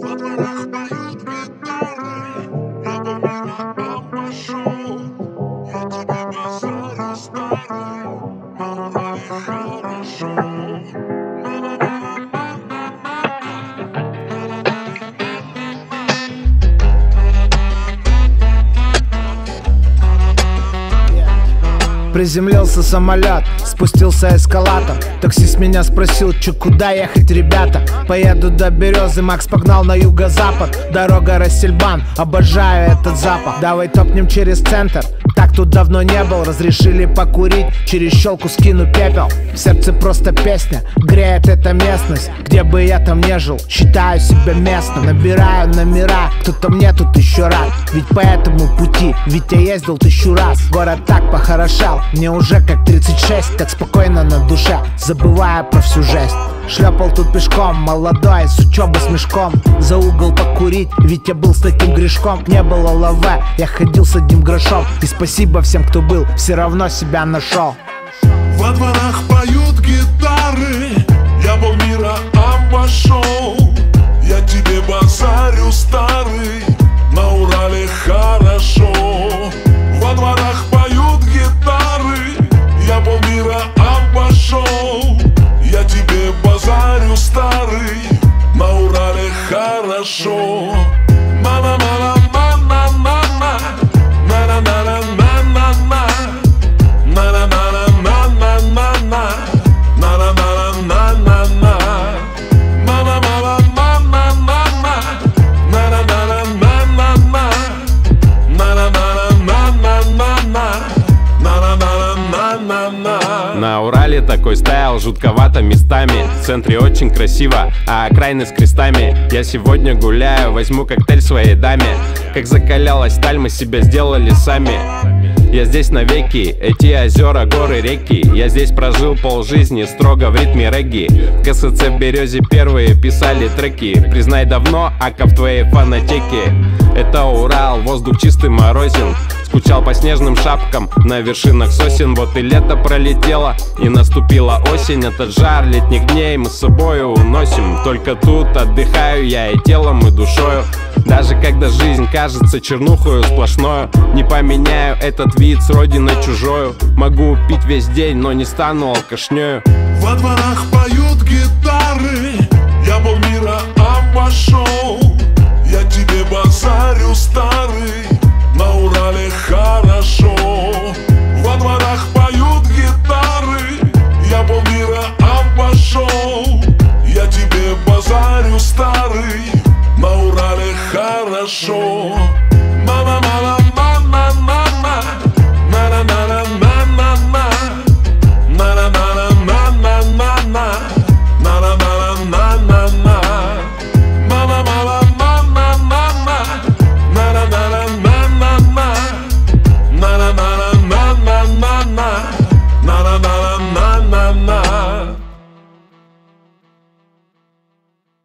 Во дворах поют гитары, я полмира обошел. Я тебе базарю старый, на Урале хорошо. Приземлился самолет, спустился эскалатор. Таксист меня спросил, чё, куда ехать, ребята? Поеду до Березы, Макс погнал на юго-запад. Дорога Рассельбан, обожаю этот запах. Давай топнем через центр, так тут давно не был. Разрешили покурить, через щелку скину пепел. В сердце просто песня, греет эта местность. Где бы я там не жил, считаю себя местным. Набираю номера, кто-то мне тут еще рад. Ведь по этому пути, ведь я ездил 1000 раз. Город так похорошел, мне уже как 36, так спокойно на душе, забывая про всю жесть. Шлепал тут пешком, молодой, с учебы с мешком. За угол покурить, ведь я был с таким грешком. Не было лаве, я ходил с одним грошом. И спасибо всем, кто был, все равно себя нашел. Во дворах поют гитары, я полмира обошел. Я тебе базарю старый, на Урале хорошо. Во дворах поют гитары, я полмира обошел. Я тебе базарю старый, на Урале хорошо. На Урале такой стайл, жутковато местами. В центре очень красиво, а окраины с крестами. Я сегодня гуляю, возьму коктейль своей даме. Как закалялась сталь, мы себя сделали сами. Я здесь навеки, эти озера, горы, реки. Я здесь прожил полжизни, строго в ритме регги. В КСЦ в Березе первые писали треки. Признай давно, ака в твоей фонотеке. Это Урал, воздух чистый, морозен. Скучал по снежным шапкам на вершинах сосен. Вот и лето пролетело, и наступила осень. Этот жар летних дней мы с собою уносим. Только тут отдыхаю я и телом, и душою. Даже когда жизнь кажется чернухою сплошною, не поменяю этот вид с родиной чужою. Могу пить весь день, но не стану алкашнёю. Во дворах поют гитары, я полмира обошел. Я тебе базарю старый, на Урале хорошо. Во дворах поют гитары, я полмира обошел. Я тебе базарю старый, на Урале хорошо.